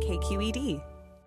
KQED.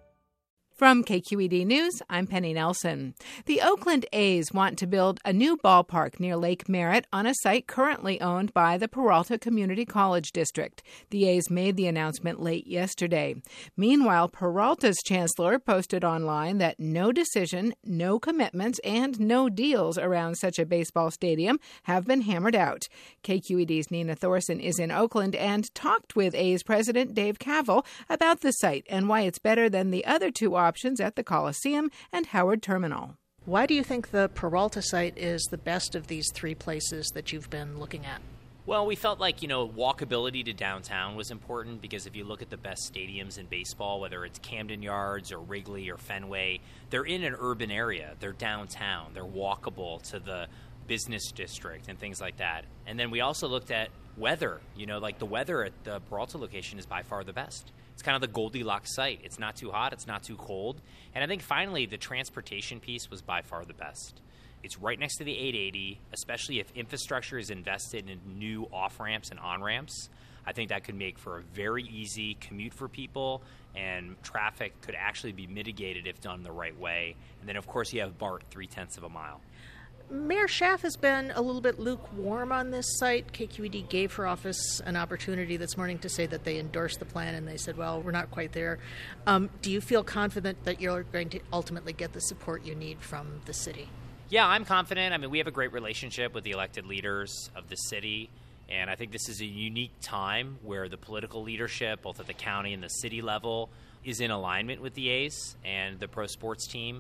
From KQED News, I'm Penny Nelson. The Oakland A's want to build a new ballpark near Lake Merritt on a site currently owned by the Peralta Community College District. The A's made the announcement late yesterday. Meanwhile, Peralta's chancellor posted online that no decision, no commitments, and no deals around such a baseball stadium have been hammered out. KQED's Nina Thorson is in Oakland and talked with A's president Dave Kaval about the site and why it's better than the other two options at the Coliseum and Howard Terminal. Why do you think the Peralta site is the best of these three places that you've been looking at? Well, we felt like, walkability to downtown was important because if you look at the best stadiums in baseball, whether it's Camden Yards or Wrigley or Fenway, they're in an urban area. They're downtown. They're walkable to the business district and things like that. And then we also looked at weather. The weather at the Peralta location is by far the best. It's kind of the Goldilocks site. It's not too hot. It's not too cold. And I think finally the transportation piece was by far the best. It's right next to the 880, especially if infrastructure is invested in new off-ramps and on-ramps. I think that could make for a very easy commute for people, and traffic could actually be mitigated if done the right way. And then, of course, you have BART 0.3 of a mile. Mayor Schaaf has been a little bit lukewarm on this site. KQED gave her office an opportunity this morning to say that they endorsed the plan, and they said, well, we're not quite there. Do you feel confident that you're going to ultimately get the support you need from the city? Yeah, I'm confident. I mean, we have a great relationship with the elected leaders of the city, and I think this is a unique time where the political leadership, both at the county and the city level, is in alignment with the A's and the pro sports team.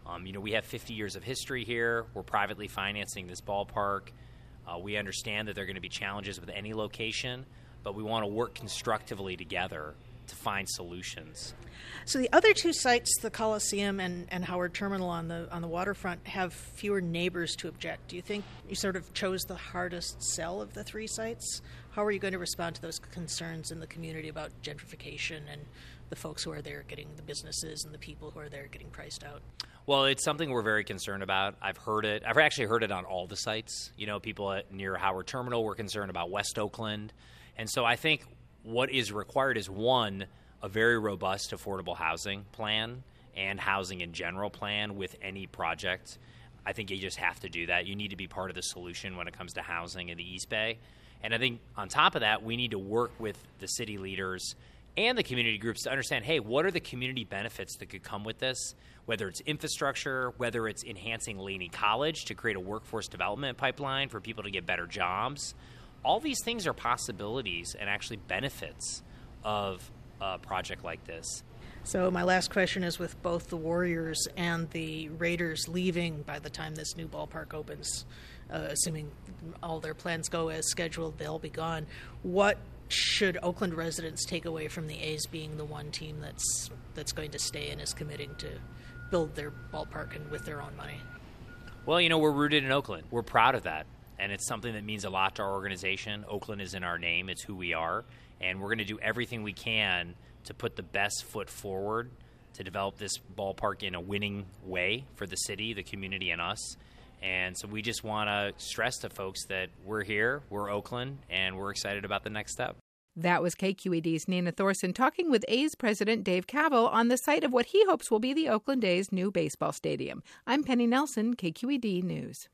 We have 50 years of history here. We're privately financing this ballpark. We understand that there are going to be challenges with any location, but we want to work constructively together to find solutions. So the other two sites, the Coliseum and Howard Terminal on the waterfront, have fewer neighbors to object. Do you think you sort of chose the hardest sell of the three sites? How are you going to respond to those concerns in the community about gentrification and the folks who are there getting the businesses and the people who are there getting priced out? Well, it's something we're very concerned about. I've heard it. I've actually heard it on all the sites. People near Howard Terminal were concerned about West Oakland. And so I think what is required is, one, a very robust affordable housing plan and housing in general plan with any project. I think you just have to do that. You need to be part of the solution when it comes to housing in the East Bay. And I think on top of that, we need to work with the city leaders and the community groups to understand, hey, what are the community benefits that could come with this, whether it's infrastructure, whether it's enhancing Laney College to create a workforce development pipeline for people to get better jobs. All these things are possibilities and actually benefits of a project like this. So my last question is, with both the Warriors and the Raiders leaving by the time this new ballpark opens, assuming all their plans go as scheduled, they'll be gone. What should Oakland residents take away from the A's being the one team that's going to stay and is committing to build their ballpark and with their own money? Well, we're rooted in Oakland. We're proud of that, and it's something that means a lot to our organization. Oakland is in our name. It's who we are, and we're going to do everything we can to put the best foot forward to develop this ballpark in a winning way for the city, the community, and us. And so we just want to stress to folks that we're here, we're Oakland, and we're excited about the next step. That was KQED's Nina Thorson talking with A's president Dave Kaval on the site of what he hopes will be the Oakland A's new baseball stadium. I'm Penny Nelson, KQED News.